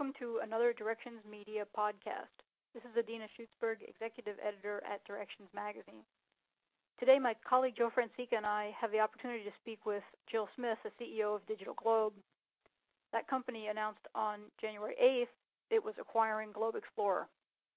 welcome to another Directions Media podcast. This is Adina Schutzberg, Executive Editor at Directions Magazine. Today, my colleague Joe Francica and I have the opportunity to speak with Jill Smith, the CEO of Digital Globe. That company announced on January 8th it was acquiring Globe Explorer.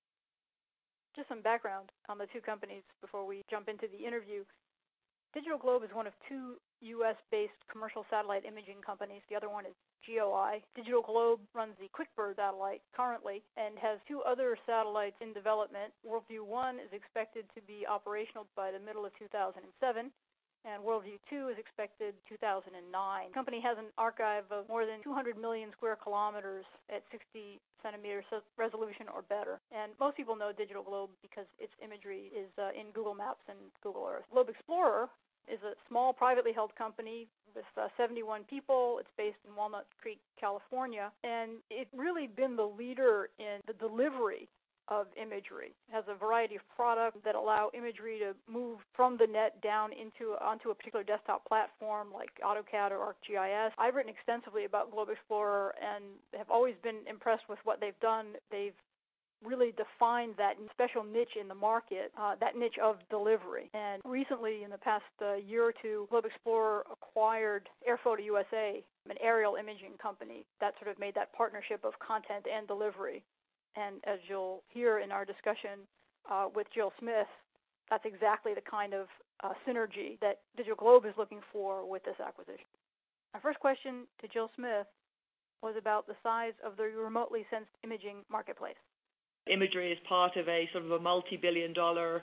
Just some background on the two companies before we jump into the interview. Digital Globe is one of two U.S.-based commercial satellite imaging companies. The other one is GeoEye. Digital Globe runs the QuickBird satellite currently and has two other satellites in development. WorldView 1 is expected to be operational by the middle of 2007, and WorldView 2 is expected 2009. The company has an archive of more than 200 million square kilometers at 60 centimeter resolution or better. And most people know Digital Globe because its imagery is in Google Maps and Google Earth. Globe Explorer is a small privately held company with 71 people. It's based in Walnut Creek, California, and it's really been the leader in the delivery of imagery. It has a variety of products that allow imagery to move from the net down onto a particular desktop platform like AutoCAD or ArcGIS. I've written extensively about Globe Explorer and have always been impressed with what they've done. They've really defined that special niche in the market, that niche of delivery. And recently, in the past year or two, Globe Explorer acquired AirPhoto USA, an aerial imaging company that sort of made that partnership of content and delivery. And as you'll hear in our discussion with Jill Smith, that's exactly the kind of synergy that Digital Globe is looking for with this acquisition. Our first question to Jill Smith was about the size of the remotely sensed imaging marketplace. Imagery is part of a sort of a multi-billion-dollar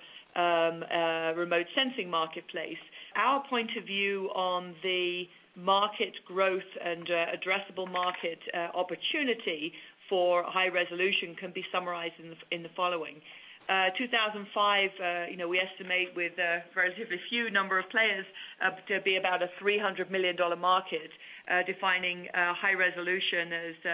remote sensing marketplace. Our point of view on the market growth and addressable market opportunity for high resolution can be summarized in the following. 2005, we estimate with a relatively few number of players to be about a $300 million market, defining high resolution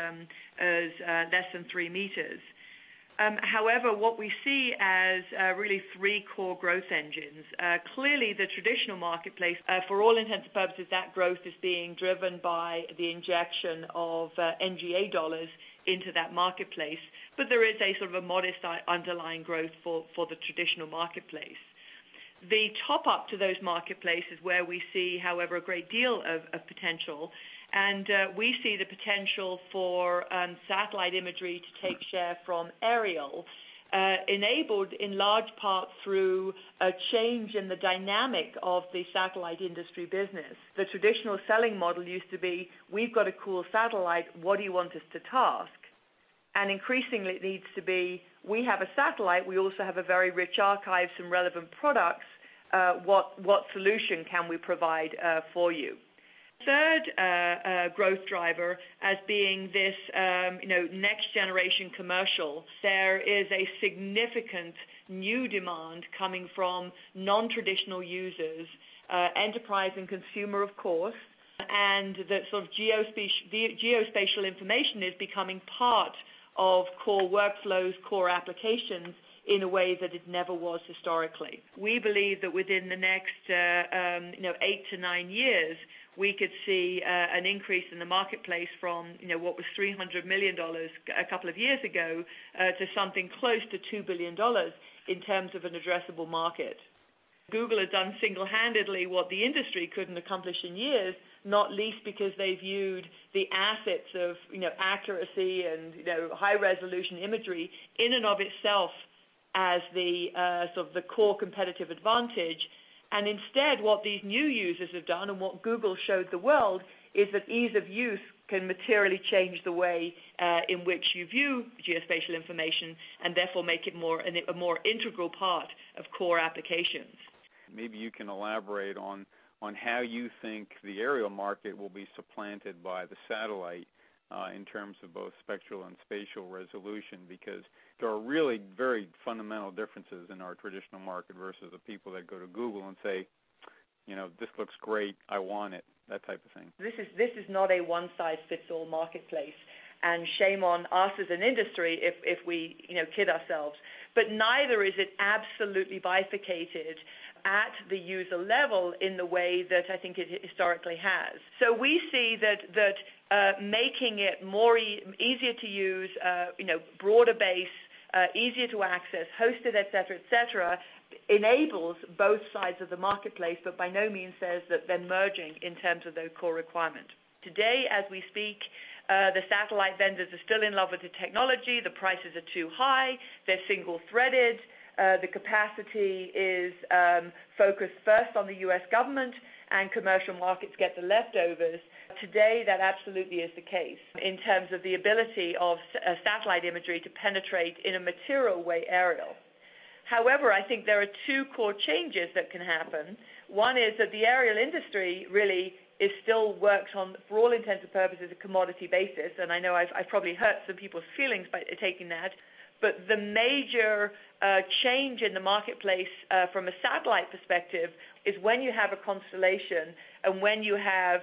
as less than 3 meters. However, what we see as really three core growth engines. Clearly, the traditional marketplace, for all intents and purposes, that growth is being driven by the injection of NGA dollars into that marketplace. But there is a sort of a modest underlying growth for the traditional marketplace. The top-up to those marketplaces where we see, however, a great deal of potential. And we see the potential for satellite imagery to take share from aerial, enabled in large part through a change in the dynamic of the satellite industry business. The traditional selling model used to be, we've got a cool satellite, what do you want us to task? And increasingly it needs to be, we have a satellite, we also have a very rich archive, some relevant products, what solution can we provide for you? Third growth driver as being this next generation commercial. There is a significant new demand coming from non-traditional users, enterprise and consumer, of course, and that sort of geospatial information is becoming part of core workflows, core applications in a way that it never was historically. We believe that within the next 8 to 9 years, we could see an increase in the marketplace from what was $300 million a couple of years ago to something close to $2 billion in terms of an addressable market. Google has done single-handedly what the industry couldn't accomplish in years, not least because they viewed the assets of accuracy and high-resolution imagery in and of itself as the sort of the core competitive advantage. And instead, what these new users have done and what Google showed the world is that ease of use can materially change the way in which you view geospatial information and therefore make it a more integral part of core applications. Maybe you can elaborate on how you think the aerial market will be supplanted by the satellite in terms of both spectral and spatial resolution, because there are really very fundamental differences in our traditional market versus the people that go to Google and say, this looks great, I want it, that type of thing. This is not a one-size-fits-all marketplace, and shame on us as an industry if we kid ourselves. But neither is it absolutely bifurcated. at the user level in the way that I think it historically has. So we see that making it more easier to use, broader base, easier to access, hosted, et cetera, enables both sides of the marketplace, but by no means says that they're merging in terms of those core requirements. Today, as we speak, the satellite vendors are still in love with the technology. The prices are too high. They're single-threaded. The capacity is focused first on the U.S. government, and commercial markets get the leftovers. Today, that absolutely is the case in terms of the ability of satellite imagery to penetrate in a material way aerial. However, I think there are two core changes that can happen. One is that the aerial industry really still works on, for all intents and purposes, a commodity basis, and I know I've probably hurt some people's feelings by taking that, but the major change in the marketplace from a satellite perspective is when you have a constellation and when you have,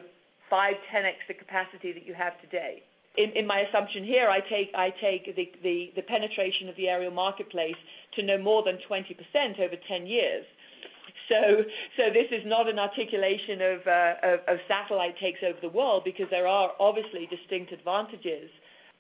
5-10x the capacity that you have today. In my assumption here, I take the penetration of the aerial marketplace to no more than 20% over 10 years. So this is not an articulation of satellite takes over the world, because there are obviously distinct advantages.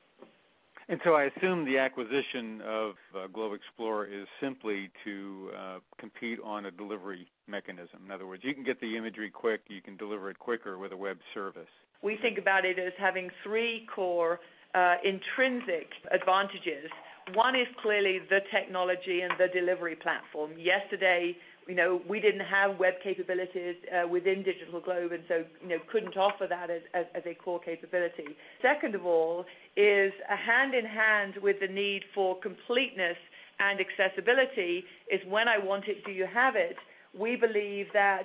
And so I assume the acquisition of Globe Explorer is simply to compete on a delivery mechanism. In other words, you can get the imagery quick, you can deliver it quicker with a web service. We think about it as having three core intrinsic advantages. One is clearly the technology and the delivery platform. Yesterday, we didn't have web capabilities within Digital Globe, and so couldn't offer that as a core capability. Second of all is a hand in hand with the need for completeness and accessibility is when I want it, do you have it? We believe that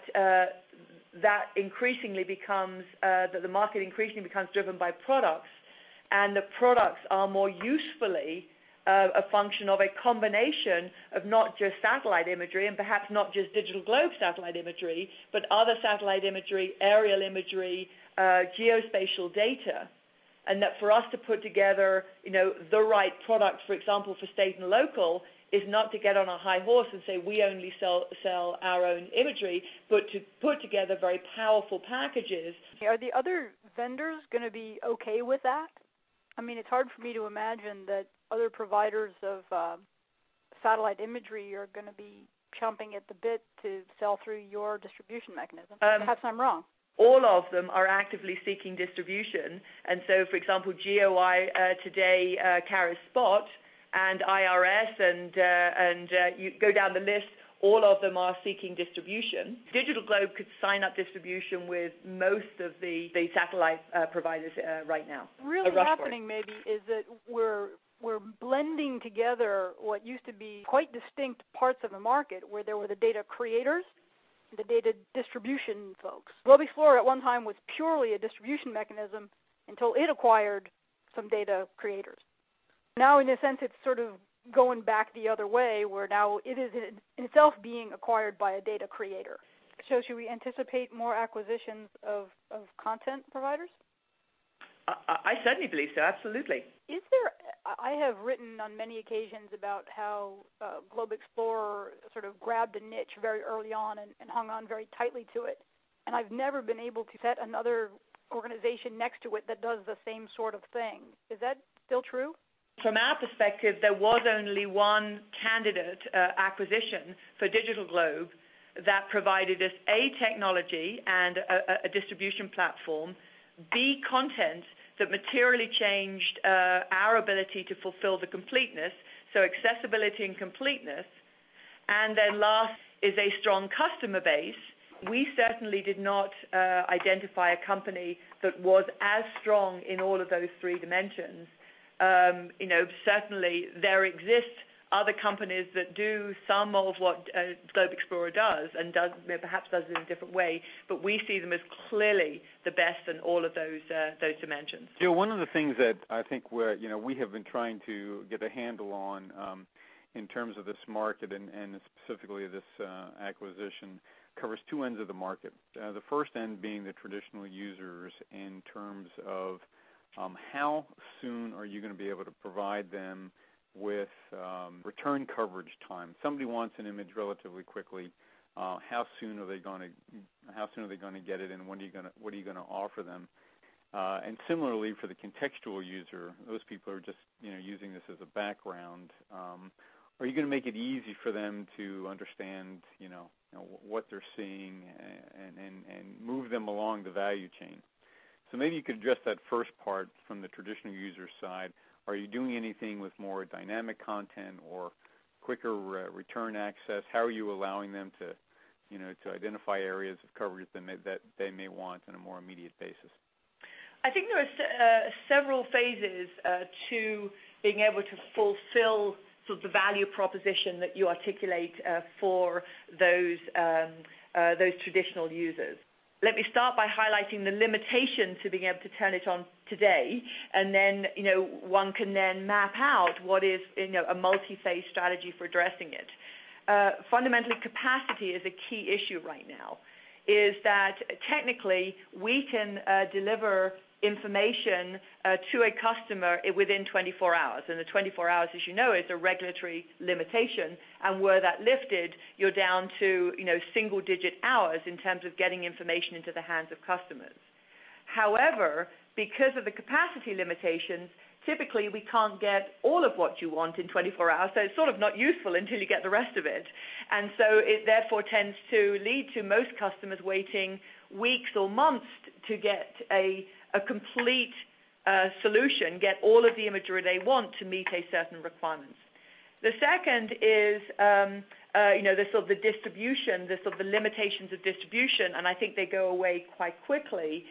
that increasingly becomes, that the market increasingly becomes driven by products, and the products are more usefully a function of a combination of not just satellite imagery and perhaps not just Digital Globe satellite imagery, but other satellite imagery, aerial imagery, geospatial data. And that for us to put together, the right product, for example, for state and local, is not to get on a high horse and say we only sell our own imagery, but to put together very powerful packages. Are the other vendors going to be okay with that? I mean, it's hard for me to imagine that other providers of satellite imagery are going to be chomping at the bit to sell through your distribution mechanism. Perhaps I'm wrong. All of them are actively seeking distribution. And so, for example, GeoEye today carries Spot, and IRS, and you go down the list, all of them are seeking distribution. Digital Globe could sign up distribution with most of the satellite providers right now. Really happening maybe is that we're blending together what used to be quite distinct parts of the market, where there were the data creators, the data distribution folks. Globe Explorer at one time was purely a distribution mechanism until it acquired some data creators. Now, in a sense, it's sort of going back the other way, where now it is in itself being acquired by a data creator. So should we anticipate more acquisitions of content providers? I certainly believe so, absolutely. I have written on many occasions about how Globe Explorer sort of grabbed a niche very early on and hung on very tightly to it. And I've never been able to set another organization next to it that does the same sort of thing. Is that still true? From our perspective, there was only one candidate acquisition for Digital Globe that provided us A, technology and a distribution platform, B, content that materially changed our ability to fulfill the completeness, so accessibility and completeness, and then last is a strong customer base. We certainly did not identify a company that was as strong in all of those three dimensions. Certainly there exist other companies that do some of what Globe Explorer does, and perhaps does it in a different way, but we see them as clearly the best in all of those dimensions. Joe, one of the things that I think we have been trying to get a handle on in terms of this market and specifically this acquisition covers two ends of the market. The first end being the traditional users in terms of how soon are you going to be able to provide them with return coverage time? Somebody wants an image relatively quickly. how soon are they going to get it, and what are you going to offer them? And similarly for the contextual user, those people are just using this as a background. Are you going to make it easy for them to understand what they're seeing and move them along the value chain? So maybe you could address that first part from the traditional user side. Are you doing anything with more dynamic content or quicker return access? How are you allowing them to identify areas of coverage that they may want on a more immediate basis? I think there are several phases to being able to fulfill sort of the value proposition that you articulate for those traditional users. Let me start by highlighting the limitation to being able to turn it on today, and then one can then map out what is a multi-phase strategy for addressing it. Fundamentally, capacity is a key issue right now. Is that technically we can deliver information to a customer within 24 hours. And the 24 hours, as you know, is a regulatory limitation. And were that lifted, you're down to single-digit hours in terms of getting information into the hands of customers. However, because of the capacity limitations, typically we can't get all of what you want in 24 hours, so it's sort of not useful until you get the rest of it. And so it therefore tends to lead to most customers waiting weeks or months to get a complete solution, get all of the imagery they want to meet a certain requirements. The second is, the sort of the distribution, the sort of the limitations of distribution, and I think they go away quite quickly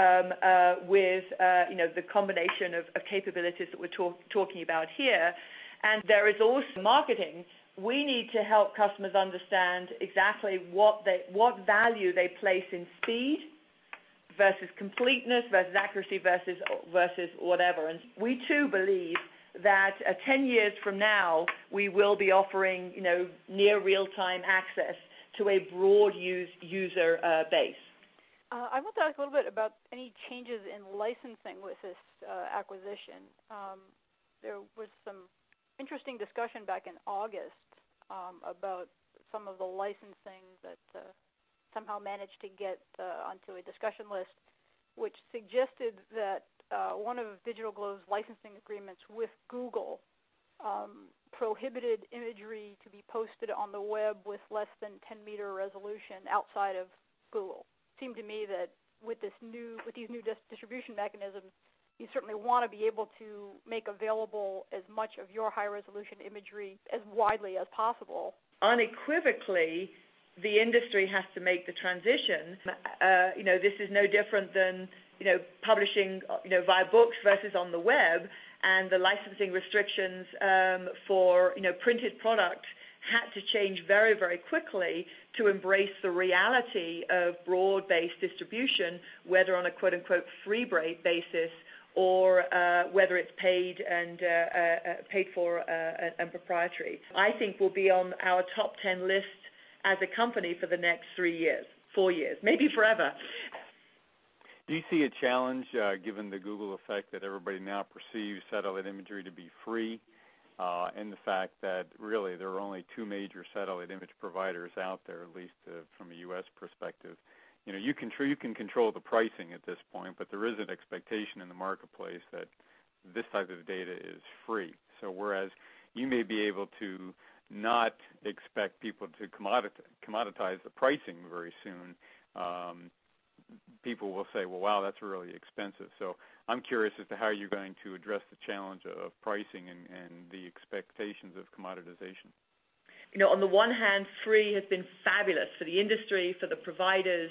with the combination of capabilities that we're talking about here. And there is also marketing. We need to help customers understand exactly what value they place in speed versus completeness versus accuracy versus whatever. And we too believe that 10 years from now we will be offering near real-time access to a broad user base. I want to ask a little bit about any changes in licensing with this acquisition. There was some interesting discussion back in August about some of the licensing that somehow managed to get onto a discussion list, which suggested that one of DigitalGlow's licensing agreements with Google prohibited imagery to be posted on the web with less than 10-meter resolution outside of Google. It seemed to me that with these new distribution mechanisms, you certainly want to be able to make available as much of your high-resolution imagery as widely as possible. Unequivocally, the industry has to make the transition. This is no different than publishing via books versus on the web, and the licensing restrictions for printed product had to change very, very quickly to embrace the reality of broad-based distribution, whether on a quote-unquote free basis or whether it's paid for and proprietary. I think we'll be on our top 10 list as a company for the next 3 years, 4 years, maybe forever. Do you see a challenge, given the Google effect, that everybody now perceives satellite imagery to be free, and the fact that really there are only two major satellite image providers out there, at least from a U.S. perspective? You can control the pricing at this point, but there is an expectation in the marketplace that this type of data is free. So whereas you may be able to not expect people to commoditize the pricing very soon, people will say, well, wow, that's really expensive. So I'm curious as to how you're going to address the challenge of pricing and the expectations of commoditization. On the one hand, free has been fabulous for the industry, for the providers.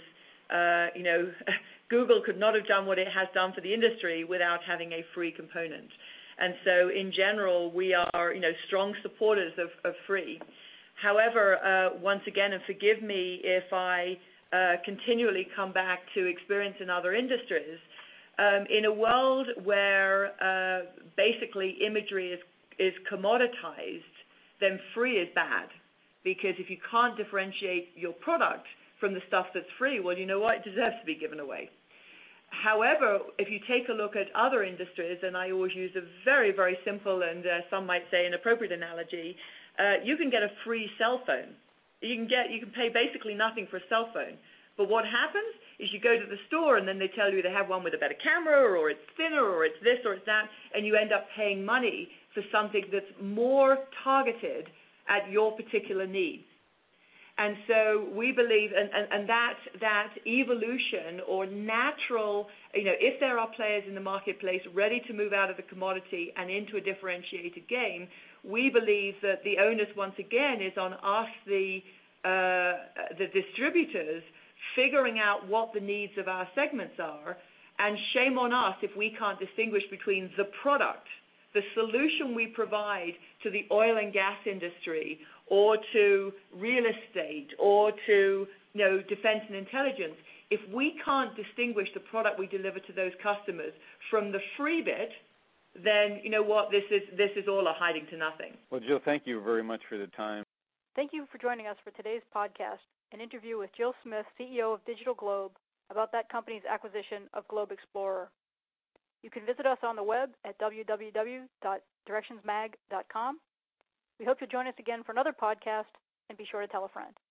Google could not have done what it has done for the industry without having a free component. And so in general, we are, strong supporters of free. However, once again, and forgive me if I continually come back to experience in other industries, in a world where basically imagery is commoditized, then free is bad. Because if you can't differentiate your product from the stuff that's free, well, you know what? It deserves to be given away. However, if you take a look at other industries, and I always use a very, very simple and some might say inappropriate analogy, you can get a free cell phone You can pay basically nothing for a cell phone. But what happens is you go to the store and then they tell you they have one with a better camera, or it's thinner, or it's this or it's that, and you end up paying money for something that's more targeted at your particular needs. And so we believe, and that evolution or natural, if there are players in the marketplace ready to move out of the commodity and into a differentiated game, we believe that the onus once again is on us, the distributors, figuring out what the needs of our segments are, and shame on us if we can't distinguish between the product, the solution we provide to the oil and gas industry, or to real estate, or to defense and intelligence. If we can't distinguish the product we deliver to those customers from the free bit, then you know what, this is all a hiding to nothing. Well, Jill, thank you very much for the time. Thank you for joining us for today's podcast, an interview with Jill Smith, CEO of Digital Globe, about that company's acquisition of Globe Explorer. You can visit us on the web at www.directionsmag.com. We hope you'll join us again for another podcast, and be sure to tell a friend.